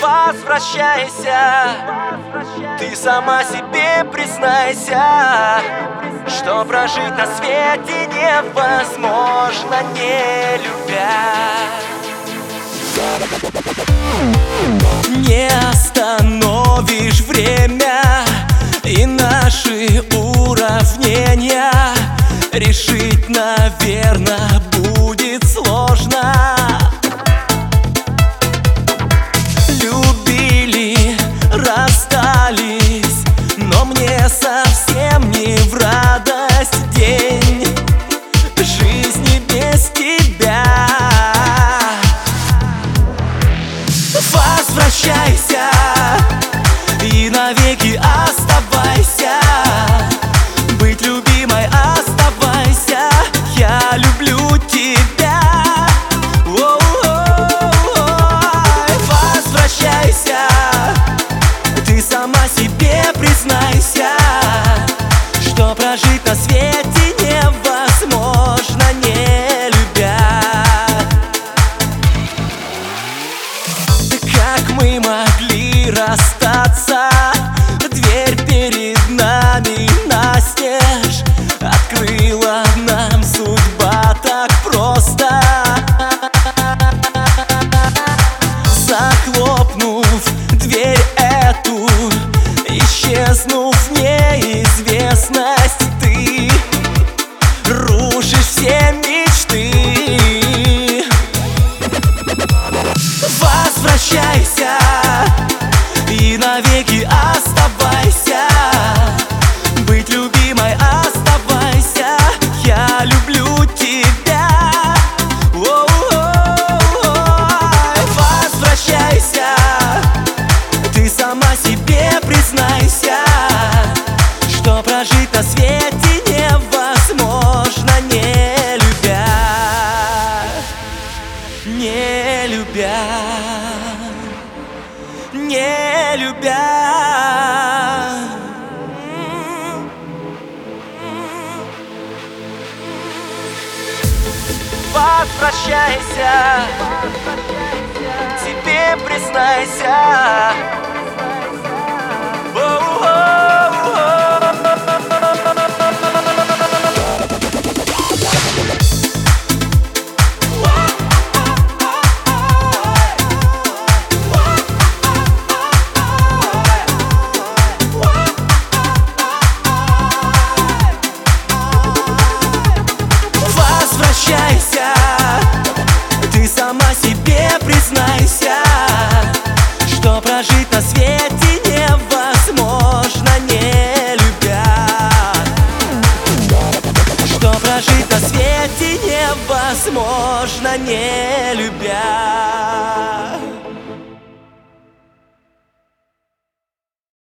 возвращайся, ты сама себе признайся, что прожить на свете невозможно, не любя. Не остановишь время и наши уравнения, решить, наверное, будет сложно. Любили, расстались, но мне совсем не в радость день жизни без тебя. Возвращайся и навеки оставайся, быть любимой оставайся, я люблю тебя. Возвращайся, ты сама себе признайся, что прожить на свете невозможно, не любя. Как мы могли расстаться? Дверь перед нами настежь открыла нам судьба так просто. Захлопнув дверь эту, исчезнув в неизвестность, ты рушишь все мечты. Возвращайся и навеки оставайся, быть любимой оставайся, я люблю тебя. Возвращайся, ты сама себе признайся, что прожить на свете невозможно, не любя, не любя, не любя. Возвращайся, себе признайся. Возвращайся, ты сама себе признайся, что прожить на свете невозможно, не любя, что прожить на свете невозможно, не любя.